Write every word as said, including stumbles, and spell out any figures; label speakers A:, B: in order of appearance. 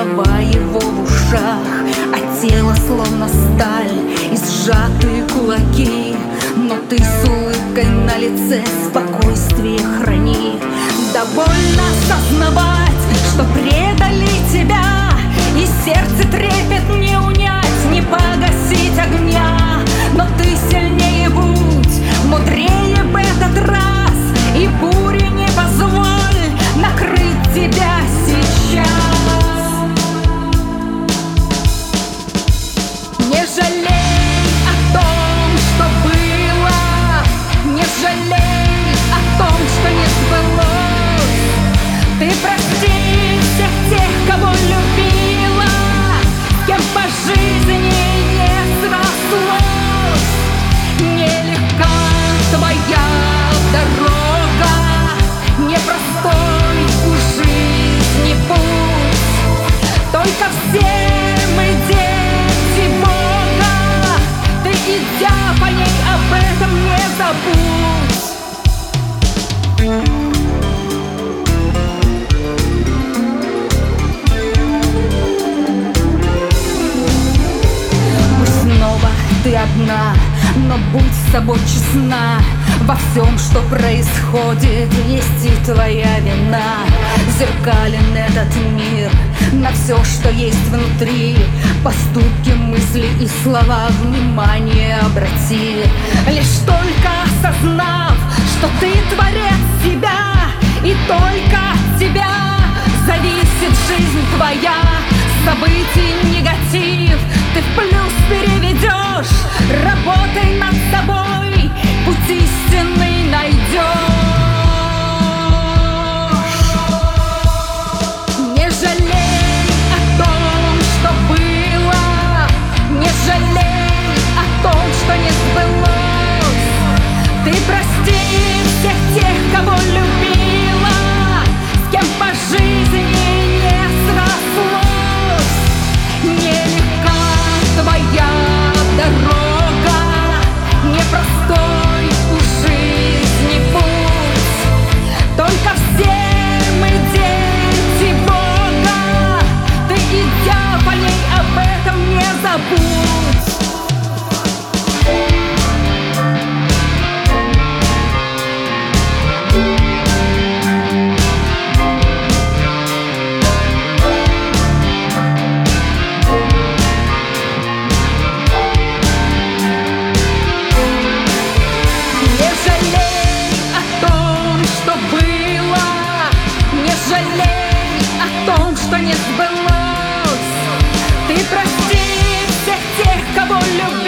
A: слова его в ушах, а тело словно сталь и сжатые кулаки. Но ты с улыбкой на лице спокойствие храни. Довольно осознавать, что предали тебя, и сердце трепет не унять, не погасить огня. Но ты сильнее будь, мудрее в этот раз, и буре не позволь накрыть тебя сейчас. Не жалей о том, что было, не жалей о том, что не сбылось. Ты прости всех тех, кого любила, с кем по жизни не срослось. Нелегка твоя дорога, непростой у жизни путь. Только все мы дети Бога, ты, идя по ней, об этом не забудь. Пусть снова ты одна, но будь с собой честна. Во всем, что происходит, есть и твоя вина. Зеркален этот мир на все, что есть внутри. Поступки, мысли и слова внимание обрати. Лишь только осознав, что ты творец себя, и только от тебя зависит жизнь твоя. Событий негатив ты в плюс переведешь. Работай над собой, путь истинный найдешь. Не жалей о том, что было, не жалей о том, что не сбылось. Ты прости всех тех, кого любила, с кем по жизни не срослось. Нелегка твоя дорога, непростой у жизни путь. Только все мы дети Бога, ты, идя по ней, об этом не забудь. Жалей о том, что не сбылось. Ты прости всех тех, кого любишь.